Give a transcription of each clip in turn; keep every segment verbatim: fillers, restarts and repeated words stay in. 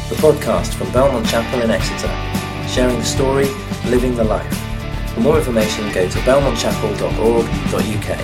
the podcast from Belmont Chapel in Exeter, sharing the story, living the life. For more information, go to belmont chapel dot org dot u k.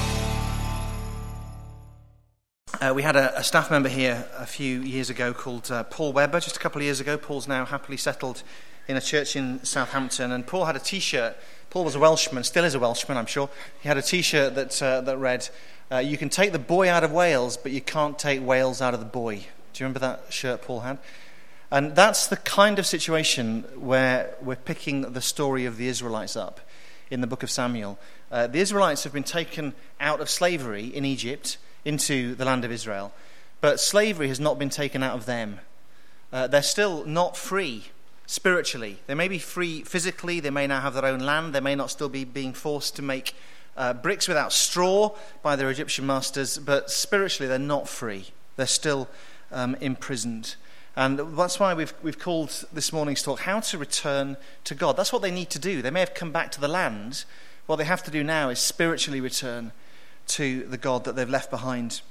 Uh, we had a, a staff member here a few years ago called uh, Paul Webber, just a couple of years ago. Paul's now happily settled in a church in Southampton, and Paul had a T-shirt. Paul was a Welshman, still is a Welshman, I'm sure. He had a T-shirt that uh, that read, uh, "You can take the boy out of Wales, but you can't take Wales out of the boy." Do you remember that shirt Paul had? And that's the kind of situation where we're picking the story of the Israelites up in the book of Samuel. Uh, the Israelites have been taken out of slavery in Egypt into the land of Israel, but slavery has not been taken out of them. Uh, they're still not free spiritually. They may be free physically, they may now have their own land, they may not still be being forced to make uh, bricks without straw by their Egyptian masters, but spiritually they're not free. They're still um, imprisoned. And that's why we've we've called this morning's talk, How to Return to God. That's what they need to do. They may have come back to the land. What they have to do now is spiritually return to the God that they've left behind.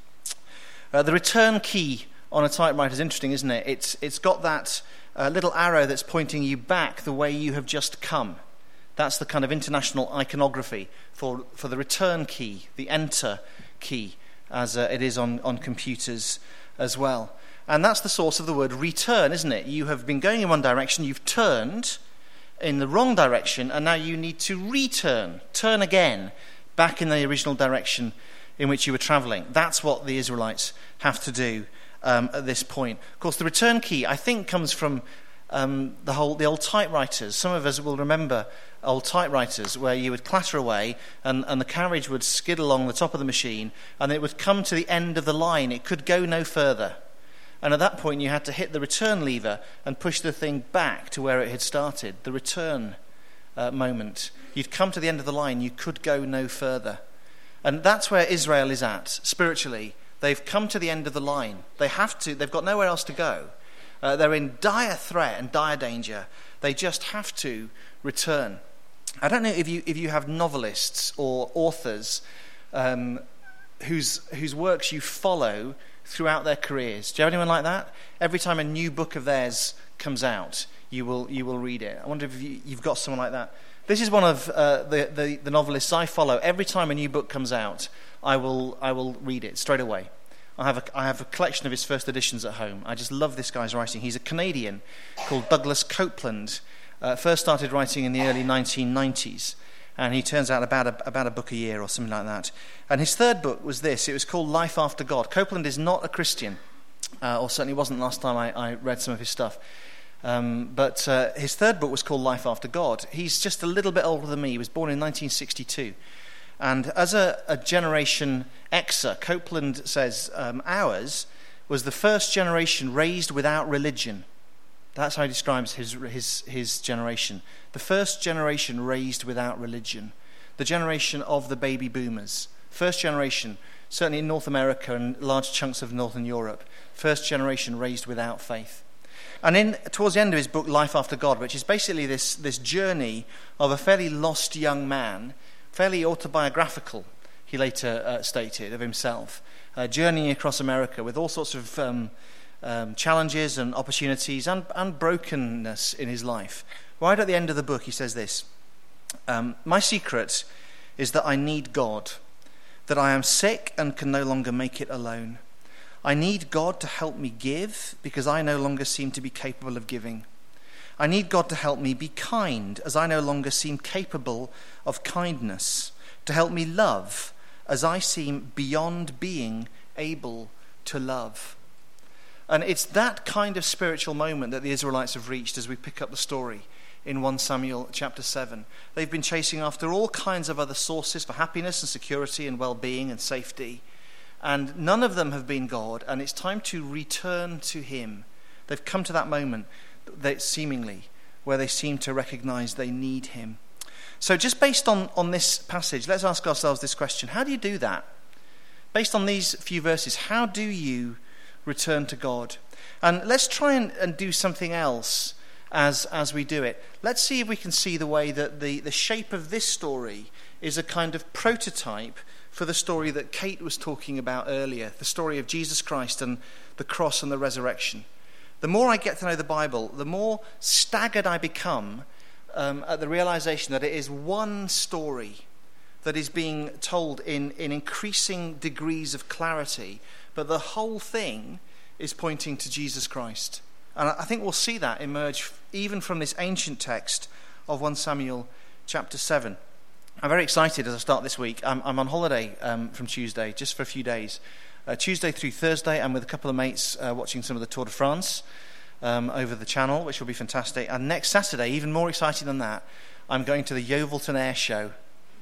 Uh, the return key on a typewriter is interesting, isn't it? It's It's got that uh, little arrow that's pointing you back the way you have just come. That's the kind of international iconography for, for the return key, the enter key, as uh, it is on, on computers as well. And that's the source of the word return, isn't it? You have been going in one direction, you've turned in the wrong direction, and now you need to return, turn again, back in the original direction in which you were travelling. That's what the Israelites have to do um, at this point. Of course, the return key, I think, comes from um, the whole the old typewriters. Some of us will remember old typewriters where you would clatter away and, and the carriage would skid along the top of the machine and it would come to the end of the line. It could go no further. And at that point, you had to hit the return lever and push the thing back to where it had started, the return uh, moment. You'd come to the end of the line, you could go no further. And that's where Israel is at, spiritually. They've come to the end of the line. They have to, they've got nowhere else to go. Uh, they're in dire threat and dire danger. They just have to return. I don't know if you if you have novelists or authors um, whose whose works you follow throughout their careers. Do you have anyone like that? Every time a new book of theirs comes out, you will you will read it. I wonder if you, you've got someone like that. This is one of uh, the, the the novelists I follow. Every time a new book comes out, I will I will read it straight away. I have a I have a collection of his first editions at home. I just love this guy's writing. He's a Canadian called Douglas Copeland. Uh, first started writing in the early nineteen nineties. And he turns out about a, about a book a year or something like that. And his third book was this. It was called Life After God. Copeland is not a Christian, uh, or certainly wasn't last time I, I read some of his stuff. Um, but uh, his third book was called Life After God. He's just a little bit older than me. He was born in nineteen sixty-two. And as a, a Generation Xer, Copeland says um, ours was the first generation raised without religion. That's how he describes his his his generation. The first generation raised without religion. The generation of the baby boomers. First generation, certainly in North America and large chunks of Northern Europe. First generation raised without faith. And in towards the end of his book, Life After God, which is basically this, this journey of a fairly lost young man, fairly autobiographical, he later uh, stated, of himself, uh, journeying across America with all sorts of Um, Um, challenges and opportunities and, and brokenness in his life. Right at the end of the book, he says this: um, my secret is that I need God, that I am sick and can no longer make it alone. I need God to help me give because I no longer seem to be capable of giving. I need God to help me be kind as I no longer seem capable of kindness, to help me love as I seem beyond being able to love. And it's that kind of spiritual moment that the Israelites have reached as we pick up the story in First Samuel chapter seven. They've been chasing after all kinds of other sources for happiness and security and well-being and safety. And none of them have been God, and it's time to return to him. They've come to that moment, that seemingly, where they seem to recognize they need him. So just based on, on this passage, let's ask ourselves this question. How do you do that? Based on these few verses, how do you return to God? And let's try and, and do something else as as we do it. Let's see if we can see the way that the, the shape of this story is a kind of prototype for the story that Kate was talking about earlier, the story of Jesus Christ and the cross and the resurrection. The more I get to know the Bible, the more staggered I become um, at the realization that it is one story that is being told in, in increasing degrees of clarity, but the whole thing is pointing to Jesus Christ. And I think we'll see that emerge even from this ancient text of First Samuel chapter seven. I'm very excited as I start this week. I'm, I'm on holiday um, from Tuesday, just for a few days. Uh, Tuesday through Thursday, I'm with a couple of mates uh, watching some of the Tour de France um, over the channel, which will be fantastic. And next Saturday, even more exciting than that, I'm going to the Yeovilton Air Show.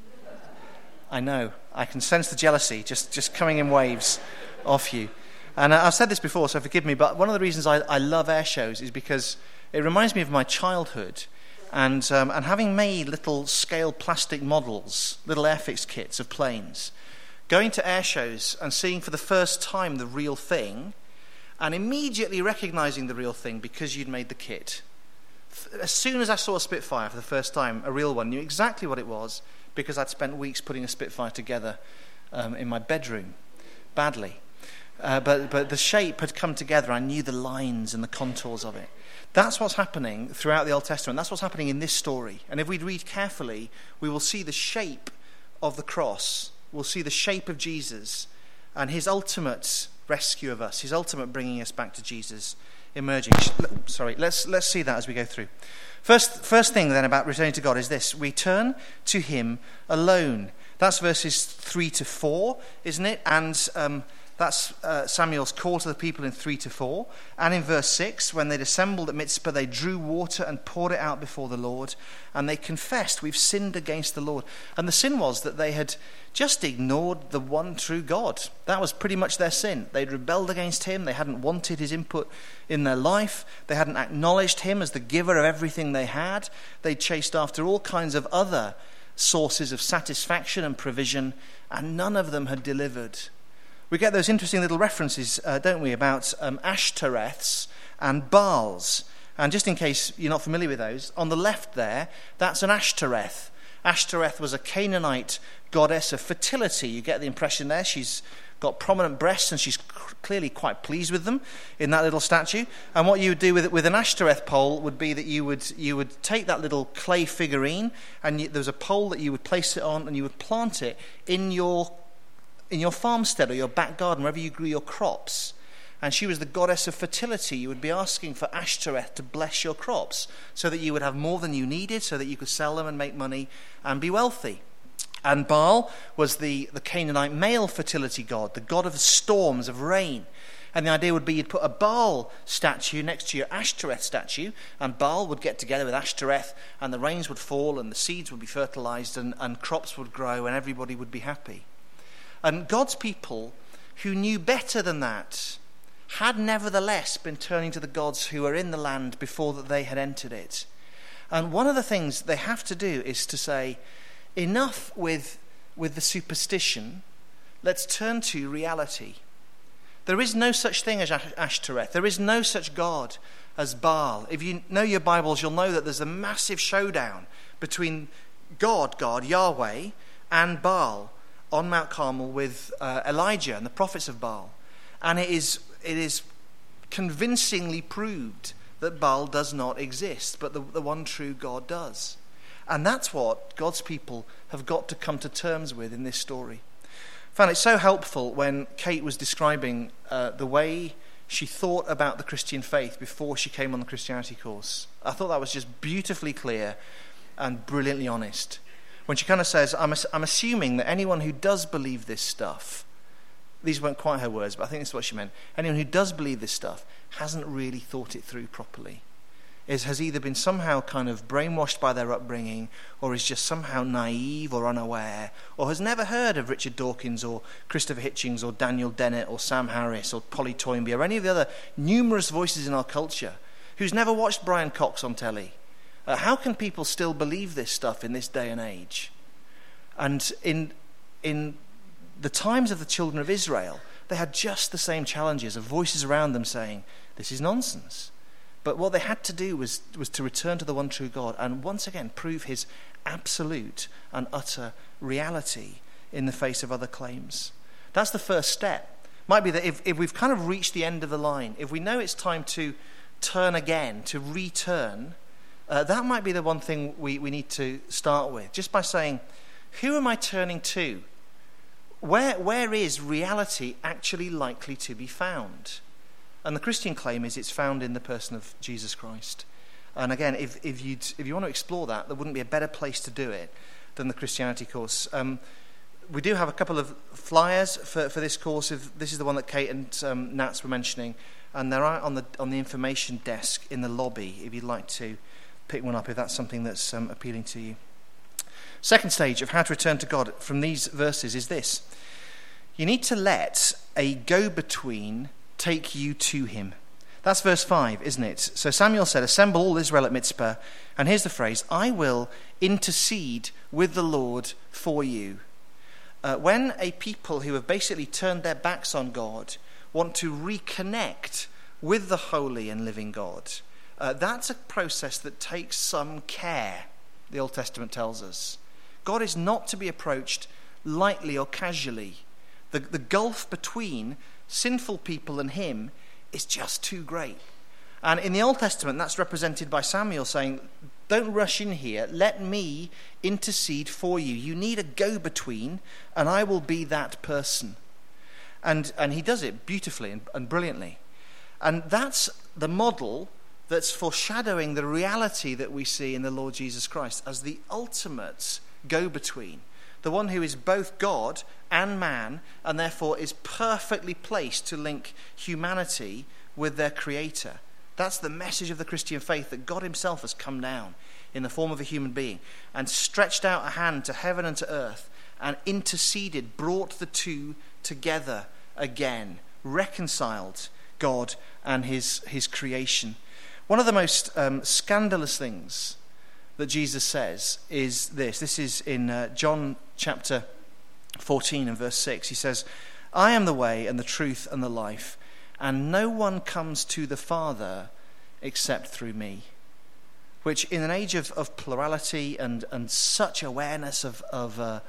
I know, I can sense the jealousy just, just coming in waves off you. And I've said this before, so forgive me, but one of the reasons I, I love air shows is because it reminds me of my childhood. And um, and having made little scale plastic models, little airfix kits of planes, going to air shows and seeing for the first time the real thing, and immediately recognizing the real thing because you'd made the kit. As soon as I saw a Spitfire for the first time, a real one, knew exactly what it was because I'd spent weeks putting a Spitfire together um, in my bedroom, badly. Uh, but but the shape had come together. I knew the lines and the contours of it. That's what's happening throughout the Old Testament. That's what's happening in this story. And if we read carefully, we will see the shape of the cross. We'll see the shape of Jesus and his ultimate rescue of us, his ultimate bringing us back to Jesus emerging. Sorry, let's let's see that as we go through. First, first thing then about returning to God is this: we turn to him alone. That's verses three to four, isn't it? And um, that's uh, Samuel's call to the people in three to four. And in verse six, when they'd assembled at Mizpah, they drew water and poured it out before the Lord. And they confessed, we've sinned against the Lord. And the sin was that they had just ignored the one true God. That was pretty much their sin. They'd rebelled against him. They hadn't wanted his input in their life. They hadn't acknowledged him as the giver of everything they had. They'd chased after all kinds of other sources of satisfaction and provision, and none of them had delivered. We get those interesting little references, uh, don't we, about um, Ashtoreths and Baals. And just in case you're not familiar with those, on the left there, that's an Ashtoreth. Ashtoreth was a Canaanite goddess of fertility. You get the impression there she's got prominent breasts and she's clearly quite pleased with them in that little statue. And what you would do with with an Ashtoreth pole would be that you would you would take that little clay figurine, and you, there was a pole that you would place it on, and you would plant it in your in your farmstead or your back garden, wherever you grew your crops. And she was the goddess of fertility. You would be asking for Ashtoreth to bless your crops so that you would have more than you needed, so that you could sell them and make money and be wealthy. And Baal was the, the Canaanite male fertility god, the god of storms, of rain. And the idea would be you'd put a Baal statue next to your Ashtoreth statue, and Baal would get together with Ashtoreth, and the rains would fall, and the seeds would be fertilized, and, and crops would grow, and everybody would be happy. And God's people, who knew better than that, had nevertheless been turning to the gods who were in the land before that they had entered it. And one of the things they have to do is to say, enough with, with the superstition, let's turn to reality. There is no such thing as Ashtoreth. There is no such god as Baal. If you know your Bibles, you'll know that there's a massive showdown between God, God, Yahweh, and Baal on Mount Carmel with uh, Elijah and the prophets of Baal. And it is it is convincingly proved that Baal does not exist, but the, the one true God does. And that's what God's people have got to come to terms with in this story. I found it so helpful when Kate was describing uh, the way she thought about the Christian faith before she came on the Christianity course. I thought that was just beautifully clear and brilliantly honest. When she kind of says, I'm, I'm assuming that anyone who does believe this stuff, these weren't quite her words, but I think this is what she meant, anyone who does believe this stuff hasn't really thought it through properly. Is, has either been somehow kind of brainwashed by their upbringing, or is just somehow naive or unaware, or has never heard of Richard Dawkins or Christopher Hitchens or Daniel Dennett or Sam Harris or Polly Toynbee or any of the other numerous voices in our culture, who's never watched Brian Cox on telly. Uh, how can people still believe this stuff in this day and age? And in in the times of the children of Israel, they had just the same challenges of voices around them saying, this is nonsense. But what they had to do was, was to return to the one true God and once again prove his absolute and utter reality in the face of other claims. That's the first step. Might be that if, if we've kind of reached the end of the line, if we know it's time to turn again, to return, uh, that might be the one thing we, we need to start with. Just by saying, who am I turning to? Where Where is reality actually likely to be found? And the Christian claim is it's found in the person of Jesus Christ. And again, if if you if you want to explore that, there wouldn't be a better place to do it than the Christianity course. Um, we do have a couple of flyers for, for this course. If this is the one that Kate and um, Nats were mentioning, and they're out on the on the information desk in the lobby if you'd like to pick one up, if that's something that's um, appealing to you. Second stage of how to return to God from these verses is this. You need to let a go-between take you to him. That's verse five, isn't it? So Samuel said, assemble all Israel at Mizpah. And here's the phrase, I will intercede with the Lord for you. Uh, when a people who have basically turned their backs on God want to reconnect with the holy and living God, uh, that's a process that takes some care, the Old Testament tells us. God is not to be approached lightly or casually. The, the gulf between sinful people and him is just too great. And in the Old Testament, that's represented by Samuel saying, don't rush in here. Let me intercede for you. You need a go-between, and I will be that person. And and he does it beautifully and, and brilliantly. And that's the model that's foreshadowing the reality that we see in the Lord Jesus Christ as the ultimate go-between. The one who is both God and man, and therefore is perfectly placed to link humanity with their Creator. That's the message of the Christian faith, that God himself has come down in the form of a human being and stretched out a hand to heaven and to earth and interceded, brought the two together again, reconciled God and his, his creation. One of the most um, scandalous things that Jesus says is this. This is in uh, John chapter fourteen and verse six. He says, I am the way and the truth and the life, and no one comes to the Father except through me. Which in an age of, of plurality and, and such awareness of of, uh,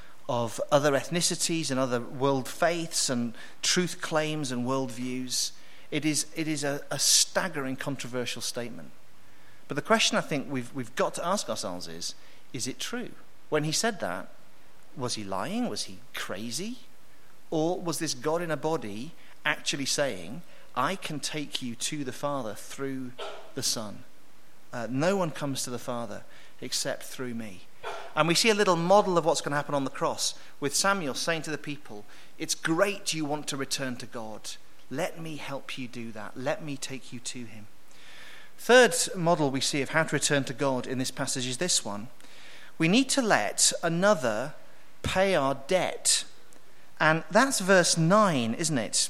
of other ethnicities and other world faiths and truth claims and worldviews, it is it is a, a staggering controversial statement. But the question I think we've we've got to ask ourselves is, is it true? When he said that, was he lying? Was he crazy? Or was this God in a body actually saying, I can take you to the Father through the Son? Uh, no one comes to the Father except through me. And we see a little model of what's going to happen on the cross with Samuel saying to the people, it's great you want to return to God. Let me help you do that. Let me take you to him. Third model we see of how to return to God in this passage is this one. We need to let another pay our debt. And that's verse nine, isn't it?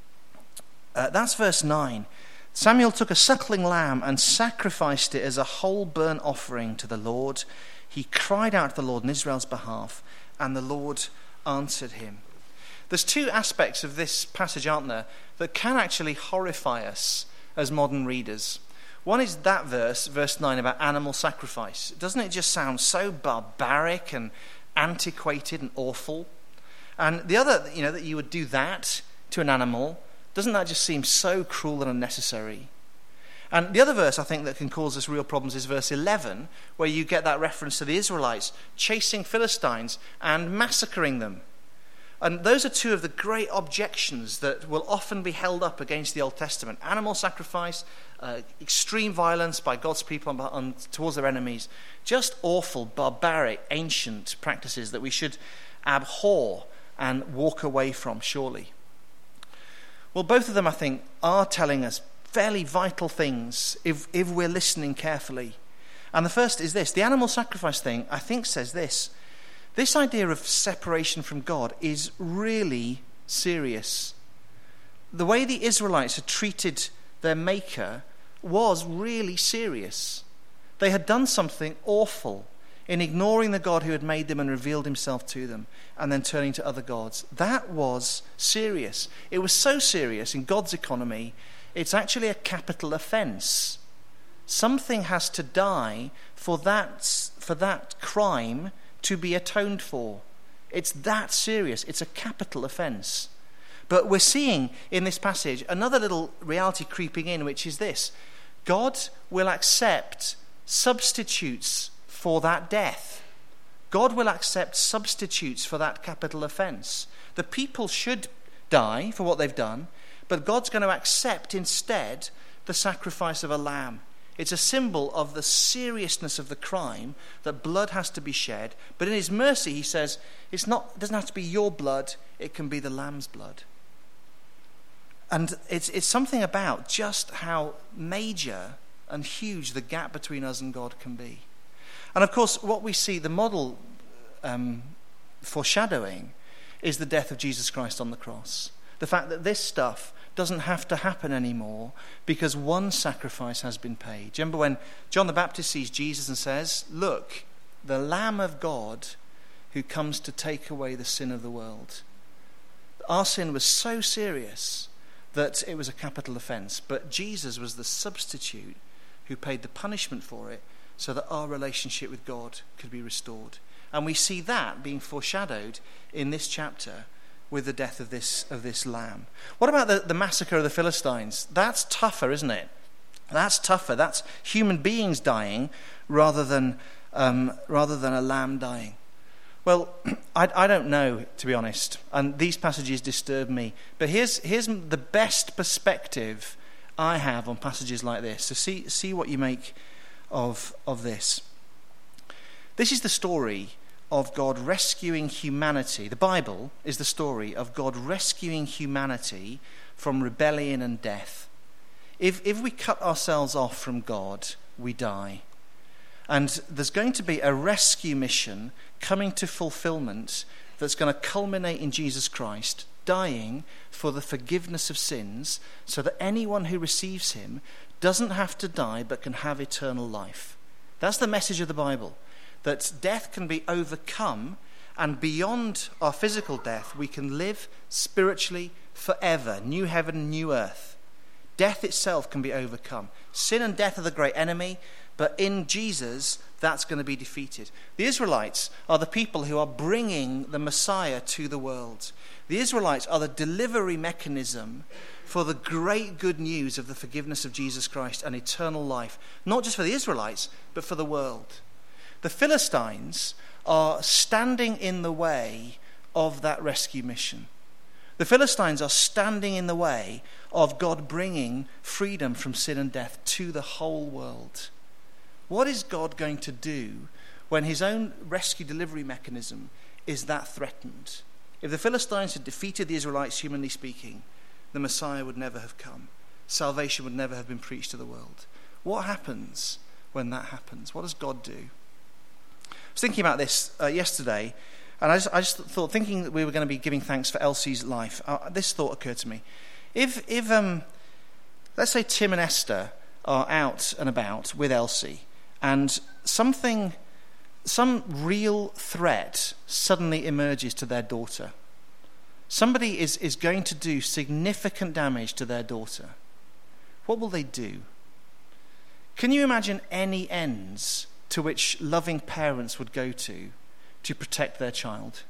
Uh, that's verse nine. Samuel took a suckling lamb and sacrificed it as a whole burnt offering to the Lord. He cried out to the Lord on Israel's behalf, and the Lord answered him. There's two aspects of this passage, aren't there, that can actually horrify us as modern readers. One is that verse, verse nine, about animal sacrifice. Doesn't it just sound so barbaric and antiquated and awful? And the other, you know, that you would do that to an animal, doesn't that just seem so cruel and unnecessary? And the other verse I think that can cause us real problems is verse eleven, where you get that reference to the Israelites chasing Philistines and massacring them. And those are two of the great objections that will often be held up against the Old Testament. Animal sacrifice, uh, extreme violence by God's people on, on, towards their enemies. Just awful, barbaric, ancient practices that we should abhor and walk away from, surely. Well, both of them, I think, are telling us fairly vital things if, if we're listening carefully. And the first is this. The animal sacrifice thing, I think, says this. This idea of separation from God is really serious. The way the Israelites had treated their Maker was really serious. They had done something awful in ignoring the God who had made them and revealed himself to them, and then turning to other gods. That was serious. It was so serious in God's economy, it's actually a capital offense. Something has to die for that, for that crime to be atoned for. It's that serious. It's a capital offense. But we're seeing in this passage another little reality creeping in, which is this. God will accept substitutes for that death. God will accept substitutes for that capital offence. The people should die for what they've done, but God's going to accept instead the sacrifice of a lamb. It's a symbol of the seriousness of the crime, that blood has to be shed. But in his mercy, he says, it's not, it doesn't have to be your blood, it can be the lamb's blood. And it's, it's something about just how major and huge the gap between us and God can be. And of course, what we see, the model um, foreshadowing, is the death of Jesus Christ on the cross. The fact that this stuff doesn't have to happen anymore because one sacrifice has been paid. Do you remember when John the Baptist sees Jesus and says, look, the Lamb of God who comes to take away the sin of the world. Our sin was so serious that it was a capital offence, but Jesus was the substitute who paid the punishment for it so that our relationship with God could be restored. And we see that being foreshadowed in this chapter with the death of this of this lamb. What about the, the massacre of the Philistines? That's tougher, isn't it? That's tougher. That's human beings dying rather than um, rather than a lamb dying. Well, I, I don't know, to be honest, and these passages disturb me. But here's here's the best perspective I have on passages like this. So see see what you make of of this. This is the story of God rescuing humanity. The Bible is the story of God rescuing humanity from rebellion and death. If if we cut ourselves off from God, we die. And there's going to be a rescue mission coming to fulfillment that's going to culminate in Jesus Christ dying for the forgiveness of sins so that anyone who receives him doesn't have to die but can have eternal life. That's the message of the Bible. That death can be overcome, and beyond our physical death, we can live spiritually forever. New heaven, new earth. Death itself can be overcome. Sin and death are the great enemy, but in Jesus, that's going to be defeated. The Israelites are the people who are bringing the Messiah to the world. The Israelites are the delivery mechanism for the great good news of the forgiveness of Jesus Christ and eternal life, not just for the Israelites, but for the world. The Philistines are standing in the way of that rescue mission. The Philistines are standing in the way of God bringing freedom from sin and death to the whole world. What is God going to do when his own rescue delivery mechanism is that threatened? If the Philistines had defeated the Israelites, humanly speaking, the Messiah would never have come. Salvation would never have been preached to the world. What happens when that happens? What does God do? I was thinking about this uh, yesterday, and I just, I just thought, thinking that we were going to be giving thanks for Elsie's life, uh, this thought occurred to me. If, if um, let's say Tim and Esther are out and about with Elsie, and something, some real threat suddenly emerges to their daughter. Somebody is, is going to do significant damage to their daughter. What will they do? Can you imagine any ends to which loving parents would go to to protect their child?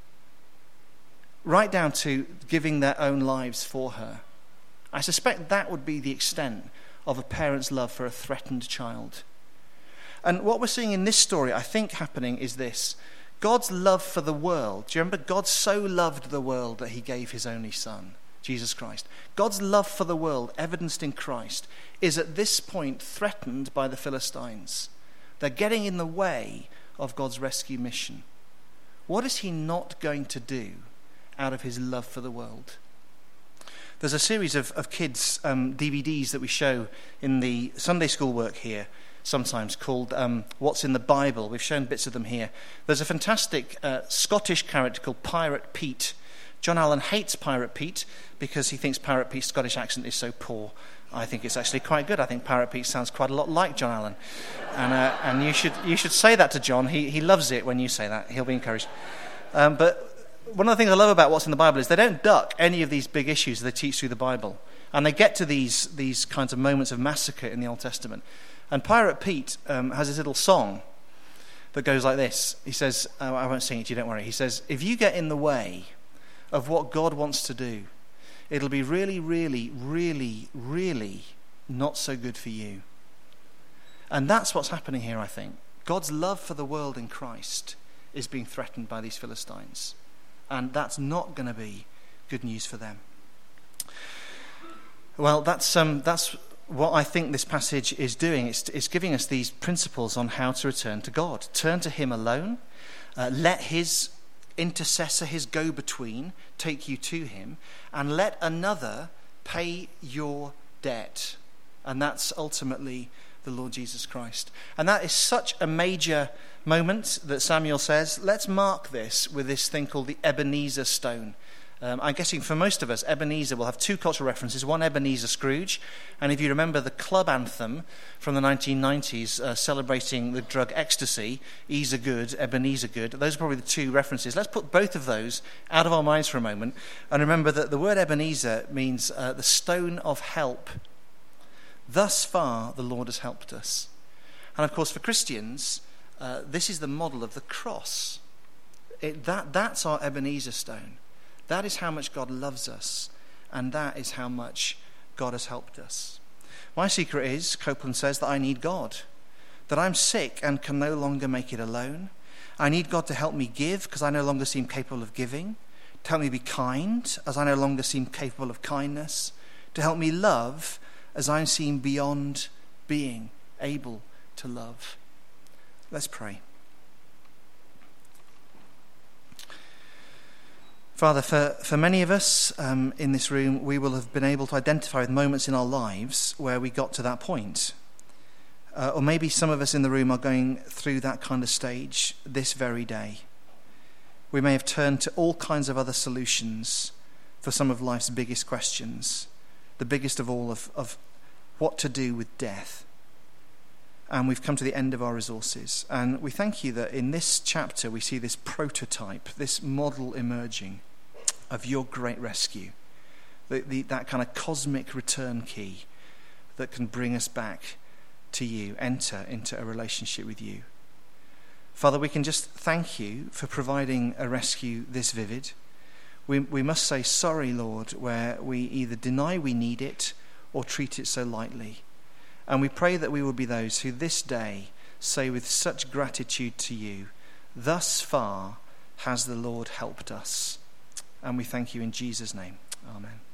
Right down to giving their own lives for her. I suspect that would be the extent of a parent's love for a threatened child. And what we're seeing in this story, I think, happening is this. God's love for the world. Do you remember? God so loved the world that he gave his only son, Jesus Christ. God's love for the world, evidenced in Christ, is at this point threatened by the Philistines. They're getting in the way of God's rescue mission. What is he not going to do out of his love for the world? There's a series of, of kids' um, D V Ds that we show in the Sunday school work here, sometimes called um, What's in the Bible. We've shown bits of them here. There's a fantastic uh, Scottish character called Pirate Pete. John Allen hates Pirate Pete because he thinks Pirate Pete's Scottish accent is so poor. I think it's actually quite good. I think Pirate Pete sounds quite a lot like John Allen. And uh, and you should you should say that to John. He he loves it when you say that. He'll be encouraged. Um, but one of the things I love about What's in the Bible is they don't duck any of these big issues they teach through the Bible. And they get to these these kinds of moments of massacre in the Old Testament. And Pirate Pete um, has this little song that goes like this. He says, oh, I won't sing it to you, don't worry. He says, if you get in the way of what God wants to do, it'll be really, really, really, really not so good for you. And that's what's happening here, I think. God's love for the world in Christ is being threatened by these Philistines. And that's not going to be good news for them. Well, that's um, that's what I think this passage is doing. It's, it's giving us these principles on how to return to God. Turn to him alone. Uh, let his intercessor, his go-between, take you to him. And let another pay your debt. And that's ultimately the Lord Jesus Christ. And that is such a major moment that Samuel says, let's mark this with this thing called the Ebenezer stone. Um, I'm guessing for most of us, Ebenezer will have two cultural references. One, Ebenezer Scrooge. And if you remember the club anthem from the nineteen nineties uh, celebrating the drug ecstasy, Ease a Good, Ebenezer Good, those are probably the two references. Let's put both of those out of our minds for a moment and remember that the word Ebenezer means uh, the stone of help. Thus far, the Lord has helped us. And of course, for Christians, uh, this is the model of the cross. It, that, that's our Ebenezer stone. That is how much God loves us, and that is how much God has helped us. My secret is, Copeland says, that I need God, that I'm sick and can no longer make it alone. I need God to help me give, because I no longer seem capable of giving, to help me be kind, as I no longer seem capable of kindness, to help me love, as I seem beyond being able to love. Let's pray. Father, for, for many of us um, in this room, we will have been able to identify with moments in our lives where we got to that point. Uh, or maybe some of us in the room are going through that kind of stage this very day. We may have turned to all kinds of other solutions for some of life's biggest questions, the biggest of all of, of what to do with death. And we've come to the end of our resources. And we thank you that in this chapter we see this prototype, this model emerging of your great rescue, the, the, that kind of cosmic return key that can bring us back to you, enter into a relationship with you. Father, we can just thank you for providing a rescue this vivid. We, we must say sorry, Lord, where we either deny we need it or treat it so lightly. And we pray that we will be those who this day say with such gratitude to you, thus far has the Lord helped us. And we thank you in Jesus' name. Amen.